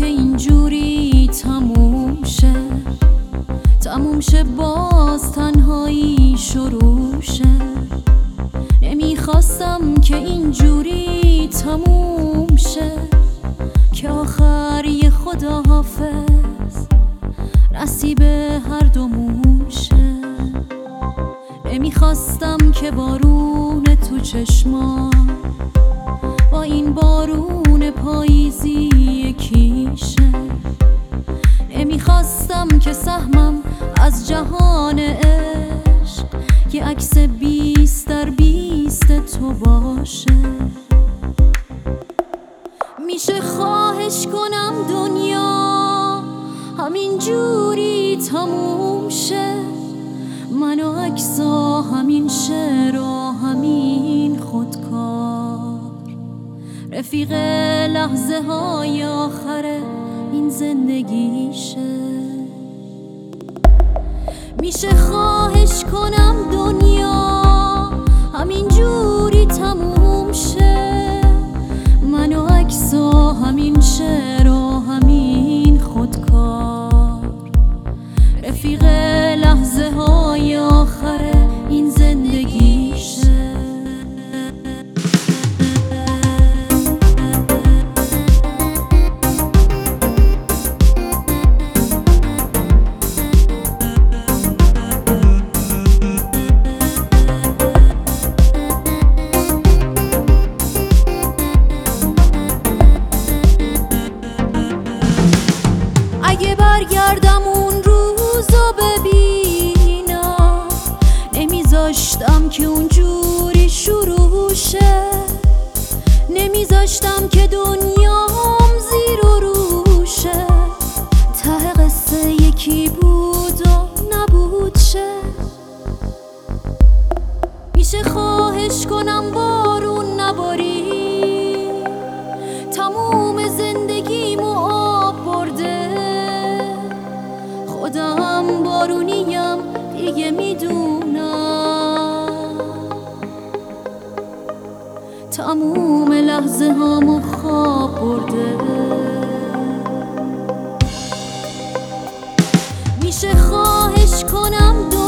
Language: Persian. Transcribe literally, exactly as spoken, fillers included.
اینجوری تموم شه، تموم شه باز تنهایی شروع شه. نمیخواستم که اینجوری تموم شه، که آخر یه خداحافظ نصیب هر دومون شه. نمیخواستم که بارون تو چشمام با این بارون پاییزی یکی شه. نمیخواستم که سهمم از جهان عشق یه عکس بیست در بیست تو باشه. میشه خواهش کنم دنیا همین جوری تموم شه، من و عکسا همین شعر و همین خودکار، رفیق لحظه های آخر این زندگیشه. میشه خواهش کنم دنیا همین جوری تموم شه، من و عکسا همین شعر و همین خودکار، رفیق لحظه های آخر این زندگیشه. اگه برگردم اون روزو ببینم، نمیذاشتم که اونجوری شروع شه، نمیذاشتم که دنیام زیر و رو شه، ته قصه یکی بود و نبود شه. میشه خواهش کنم بارون نباری، تموم زندگیمو آب برده، خودم بارونیم دیگه میدونم، تموم لحظه هامو خواب برده. میشه خواهش کنم